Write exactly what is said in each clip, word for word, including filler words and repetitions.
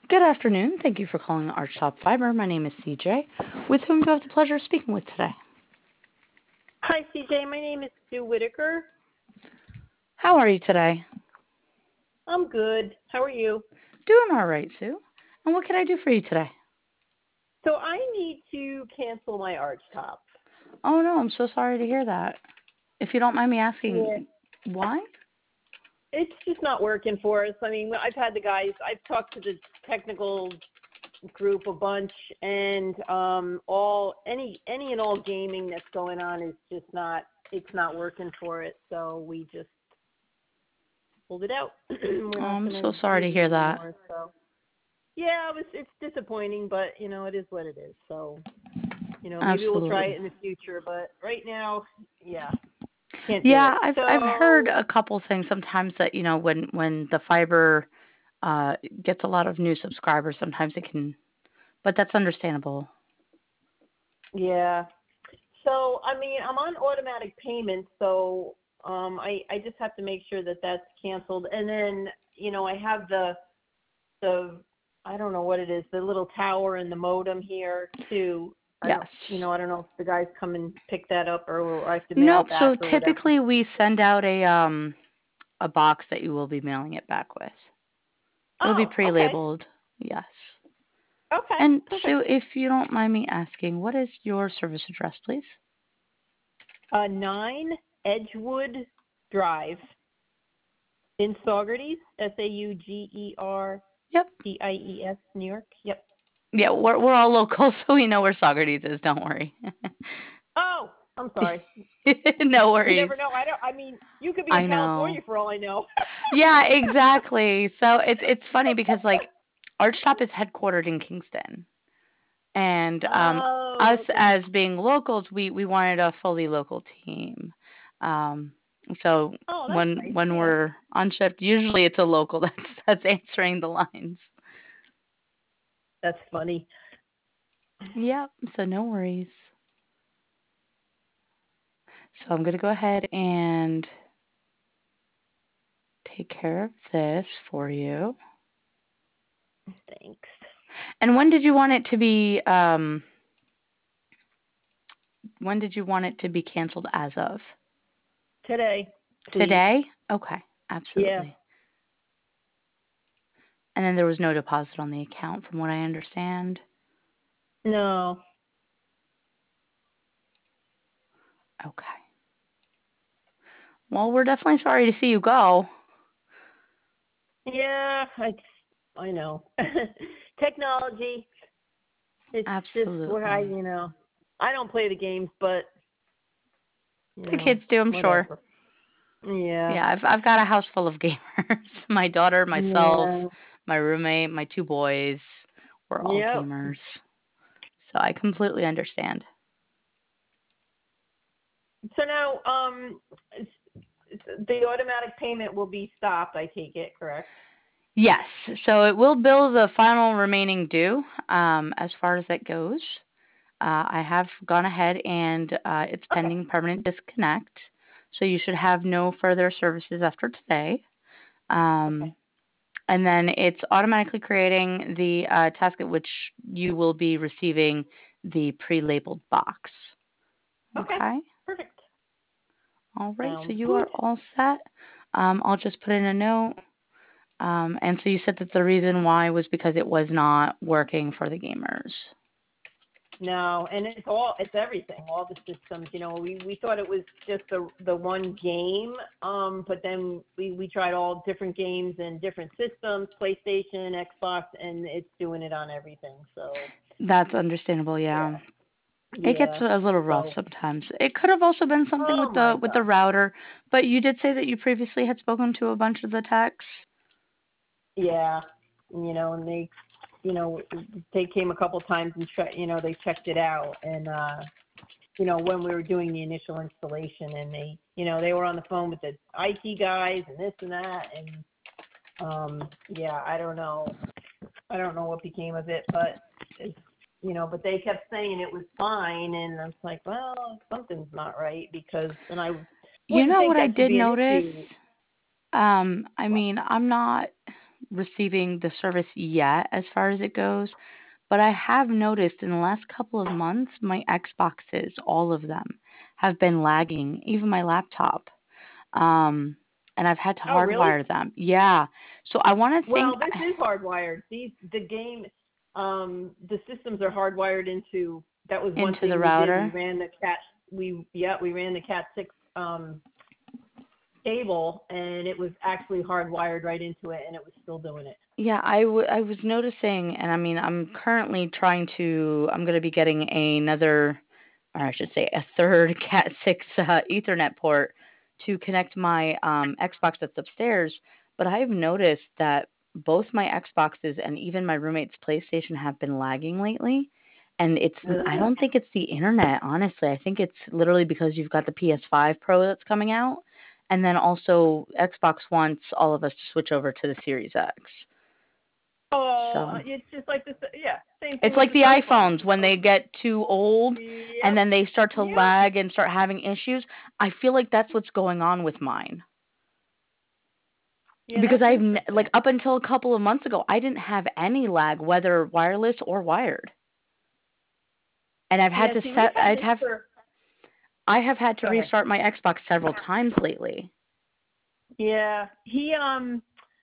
Good afternoon. Thank you for calling Archtop Fiber. My name is C J. With whom do I have the pleasure of speaking with today? Hi, C J. My name is Sue Whitaker. How are you today? I'm good. How are you? Doing all right, Sue. And what can I do for you today? So I need to cancel my arch top. Oh no, I'm so sorry to hear that. If you don't mind me Yeah. asking, why? It's just not working for us. I mean, I've had the guys, I've talked to the technical group a bunch, and um, all any any and all gaming that's going on is just not it's not working for it. So we just pulled it out. We're Oh, not I'm going so to sorry to use it hear that. anymore. So yeah, it was it's disappointing, but you know it is what it is. So you know maybe we'll try Absolutely. it in the future, but right now, yeah, can't do Yeah, it. I've I've heard So a couple things sometimes that, you know, when when the fiber uh gets a lot of new subscribers, sometimes it can, but that's understandable. yeah, so I mean I'm on automatic payments, so um, I I just have to make sure that that's canceled, and then you know I have the the I don't know what it is, the little tower and the modem here too. I Yes. don't you know I don't know if the guys come and pick that up or I have to mail Nope. it So back or whatever. typically we send out a um a box that you will be mailing it back with. It'll be Oh, okay, pre-labeled. Yes. okay, And Sue, perfect. if you don't mind me asking, what is your service address, please? Uh, nine Edgewood Drive in Saugerties, S A U G E R Yep. T I E S, New York. Yep. Yeah, we're we're all local, so we know where Socrates is. Don't worry. Oh, I'm sorry. No You worries. never know. I don't. I mean, you could be in I know. California for all I know. Yeah, exactly. So it's it's funny because like Archtop is headquartered in Kingston, and um, us Oh, okay. as being locals, we we wanted a fully local team. Um, so Oh, that's when nice. when Yeah, we're on shift, usually it's a local that's that's answering the lines. that's funny. Yep. So no worries. So I'm gonna go ahead and take care of this for you. Thanks. And when did you want it to be? Um, when did you want it to be canceled as of? Today, please. Today? Okay, Yeah. absolutely. And then there was no deposit on the account, from what I understand. No. Okay. Well, we're definitely sorry to see you go. Yeah, I I know. Technology. It's just what I, Absolutely. you know. I don't play the games, but you The kids know, do, I'm sure. whatever. Yeah. Yeah, I've I've got a house full of gamers. My daughter, myself, Yeah. my roommate, my two boys. We're all Yep. gamers. So I completely understand. So now, um, the automatic payment will be stopped. I take it, correct? Yes, so it will bill the final remaining due, um, as far as that goes. Uh, I have gone ahead and uh, it's Okay. pending permanent disconnect, so you should have no further services after today. Okay. Um, and then it's automatically creating the uh, task at which you will be receiving the pre-labeled box. Okay. Okay. Perfect. All right. So Sounds you good. are all set. Um, I'll just put in a note. Um, and so you said that the reason why was because it was not working for the gamers. No, and it's all it's everything, all the systems. You know, we we thought it was just the the one game, um, but then we we tried all different games and different systems, PlayStation, Xbox, and it's doing it on everything. So That's understandable. Yeah. yeah, It gets yeah. a little rough So sometimes. It could have also been something oh with the my with the god, router, but you did say that you previously had spoken to a bunch of the techs. yeah. You know, and they, you know, they came a couple times and che- you know they checked it out, and uh you know, when we were doing the initial installation, and they, you know, they were on the phone with the I T guys and this and that, and um, yeah, I don't know, I don't know what became of it, but it's, you know, but they kept saying it was fine, and I was like, well, something's not right because, and I You wouldn't know think what I that should did be an notice? issue. Um, I What? mean, I'm not receiving the service yet as far as it goes, but I have noticed in the last couple of months, my Xboxes, all of them, have been lagging, even my laptop. Um, and I've had to Oh, really? hardwire them. Yeah. So I want to think Well, this is hardwired. These the game, um, the systems are hardwired into. That was one into the thing we did. We router. ran the cat. We yeah, we ran the Cat six um, cable, and it was actually hardwired right into it, and it was still doing it. Yeah, I, w- I was noticing, and I mean, I'm currently trying to, I'm going to be getting another, or I should say, a third Cat six uh, Ethernet port to connect my um, Xbox that's upstairs. But I've noticed that both my Xboxes and even my roommate's PlayStation have been lagging lately. And it's, I Ugh. don't think it's the internet, honestly. I think it's literally because you've got the P S five Pro that's coming out. And then also, Xbox wants all of us to switch over to the Series X. Oh, So it's just like this. Yeah, same thing it's with like this the iPhone. iPhones when Oh, they get too old and yep, then they start to yep. lag and start having issues. I feel like that's what's going on with mine. Yeah, Because that's I've n- like interesting. up until a couple of months ago, I didn't have any lag, whether wireless or wired. And I've had Yeah, to see, we've set, had I'd this have, for. I have had to Go ahead. restart my Xbox several times lately. Yeah, he um.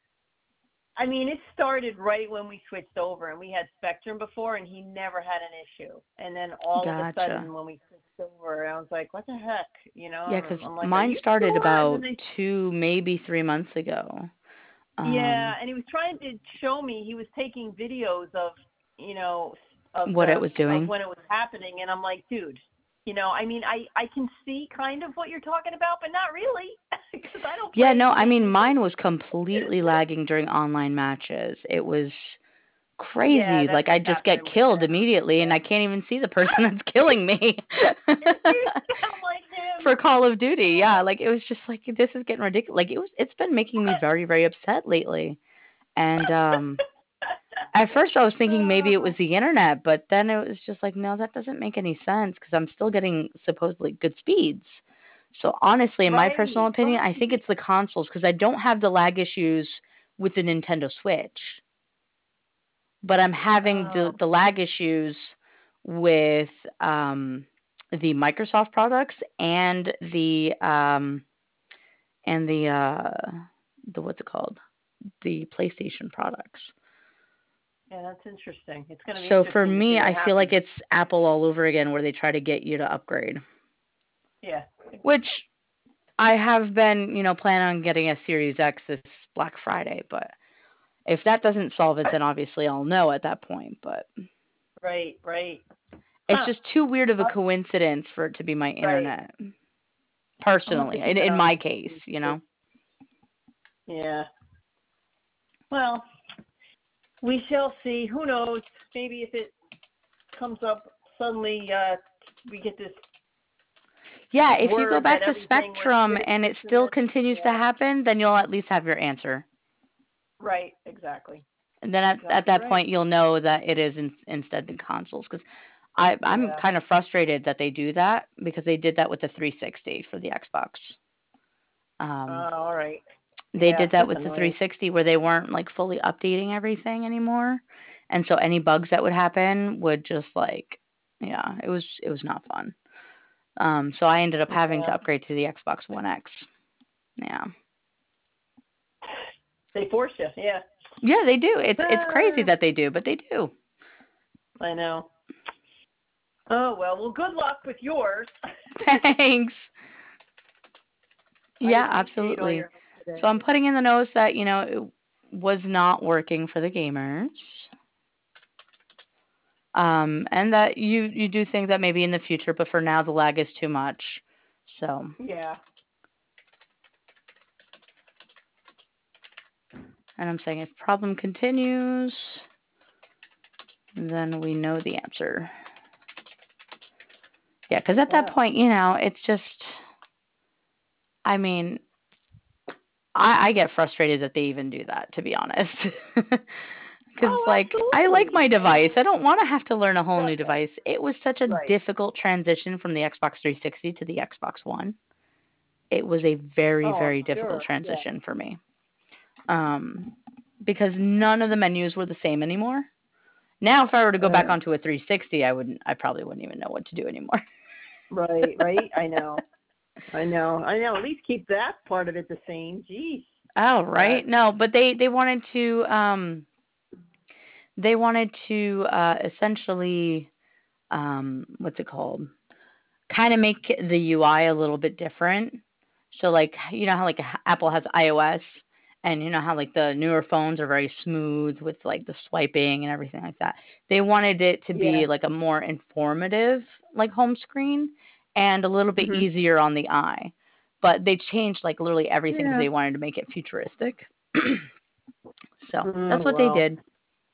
I mean, it started right when we switched over, and we had Spectrum before, and he never had an issue. And then all of a Gotcha. sudden, when we switched over, I was like, "What the heck?" You know, Yeah, I'm, because I'm like, "Are mine you started sure?" And then about they, two, maybe three months ago. yeah, Um, and he was trying to show me. He was taking videos of, you know, of what it the was of doing. when it was happening, and I'm like, "Dude, you know, I mean, I I can see kind of what you're talking about, but not really, because I don't Yeah, play no, any I mean, games." mine was completely lagging during online matches. It was Yeah, crazy. that's Like, what's I'd just get happening with killed him. immediately, and Yeah. I can't even see the person that's killing me. You sound like For him. Call of Duty, yeah, Oh. like, it was just like, this is getting ridiculous. Like, it was it's been making me very, very upset lately. And, um, at first I was thinking maybe it Oh, was the internet, but then it was just like, no, that doesn't make any sense because I'm still getting supposedly good speeds. So honestly, in my personal right, opinion, I think right. it's the consoles because I don't have the lag issues with the Nintendo Switch, but I'm having Oh, the the lag issues with um, the Microsoft products and the um, and the uh, the what's it called? The PlayStation products. yeah, that's interesting. It's going to be So for interesting to see me, what I feel like happens. it's Apple all over again where they try to get you to upgrade, Yeah. which I have been, you know, planning on getting a Series X this Black Friday, but if that doesn't solve it, then obviously I'll know at that point, but Right, right. it's Huh. just too weird of a Uh, coincidence for it to be my right. internet, I'll have to personally, in, keep an in eye my on case, you it. know. Yeah. Well, we shall see. Who knows? Maybe if it comes up suddenly, uh, we get this Yeah, if you go word that back to everything was Spectrum this, and this, it and still this. continues to Yeah. happen, then you'll at least have your answer. Right. Exactly. And then at, at Exactly that right. point, you'll know that it is in, instead the consoles. Because I I'm Yeah. kind of frustrated that they do that because they did that with the three sixty for the Xbox. Um, Uh, all right. they Yeah, did that that's with the annoying. three sixty where they weren't like fully updating everything anymore, and so any bugs that would happen would just like, yeah, it was it was not fun. Um, so I ended up having to Yeah. upgrade to the Xbox One X. Yeah, They force you. Yeah. yeah, they do. It's it's crazy Ah, that they do, but they do. I know. Oh well. Well, good luck with yours. Thanks. I Yeah, appreciate all absolutely. your help today. So I'm putting in the notes that, you know, it was not working for the gamers. Um, and that you you do think that maybe in the future, but for now the lag is too much. So, Yeah. and I'm saying if problem continues, then we know the answer. Yeah, because at that Yeah. point, you know, it's just, I mean, I, I get frustrated that they even do that, to be honest. Because, Oh, like, I like absolutely. my I device. mean, I don't want to have to learn a whole new right. device. It was such a Right. difficult transition from the Xbox three sixty to the Xbox One. It was a very, Oh, I'm very difficult sure. Yeah. transition for me. Um, because none of the menus were the same anymore. Now, if I were to go back Uh, onto a three sixty, I wouldn't. I probably wouldn't even know what to do anymore. right, right. I know. I know. I know. At least keep that part of it the same. Jeez. Oh, But right. No, but they they wanted to um they wanted to uh essentially um what's it called? Kind of make the U I a little bit different. So like you know how like Apple has iOS and you know how like the newer phones are very smooth with like the swiping and everything like that. They wanted it to yeah. be like a more informative like home screen and a little bit Mhm. easier on the eye. But they changed like literally everything because Yeah. they wanted to make it futuristic. So that's Oh what they well. did.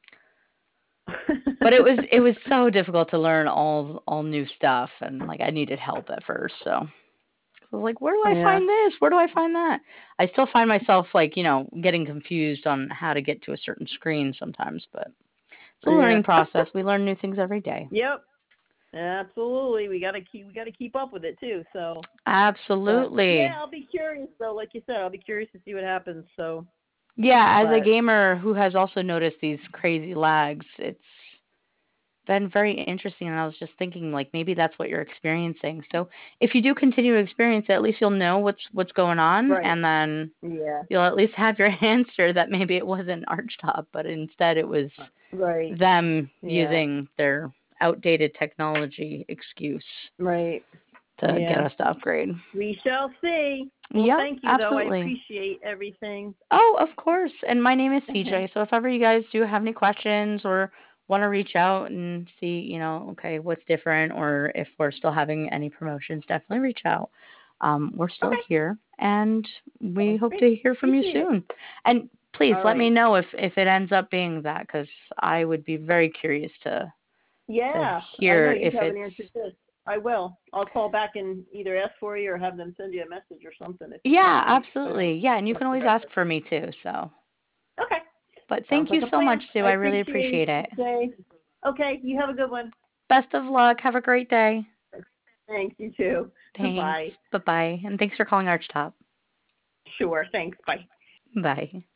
But it was it was so difficult to learn all all new stuff and like I needed help at first. So I was like, where do I Yeah. find this? Where do I find that? I still find myself like, you know, getting confused on how to get to a certain screen sometimes, but it's a Yeah. learning process. We learn new things every day. Yep. Absolutely. We gotta keep we gotta keep up with it too. So, but yeah, Absolutely. I'll be curious though. Like you said, I'll be curious to see what happens. So, Yeah, as a but gamer who has also noticed these crazy lags, it's been very interesting and I was just thinking like maybe that's what you're experiencing. So if you do continue to experience it, at least you'll know what's what's going on right. and then Yeah. you'll at least have your answer that maybe it wasn't Archtop, but instead it was Right. them Yeah. using their outdated technology excuse Right. to get Yeah. us to upgrade. We shall see. Well, Yep, thank you though. I absolutely. appreciate everything. Oh, of course. And my name is C J. So if ever you guys do have any questions or want to reach out and see, you know, okay, what's different or if we're still having any promotions, definitely reach out. Um, we're still Okay. here and we Sounds hope great. to hear from you Appreciate it. soon. And please All let me right. know if if it ends up being that because I would be very curious to to Yeah, I know hear you if haven't answered it's this. I will. I'll call back and either ask for you or have them send you a message or something if you yeah, want. And I don't absolutely. Yeah, and you what's can the always best. ask for me too. So, Okay. but Sounds thank you like a so plan. much, Sue. I I really appreciate appreciate it. it. Okay. Okay. You have a good one. Best of luck. Have a great day. Thanks. You too. Bye. Thanks. Bye bye. And thanks for calling Archtop. Sure. Thanks. Bye. Bye.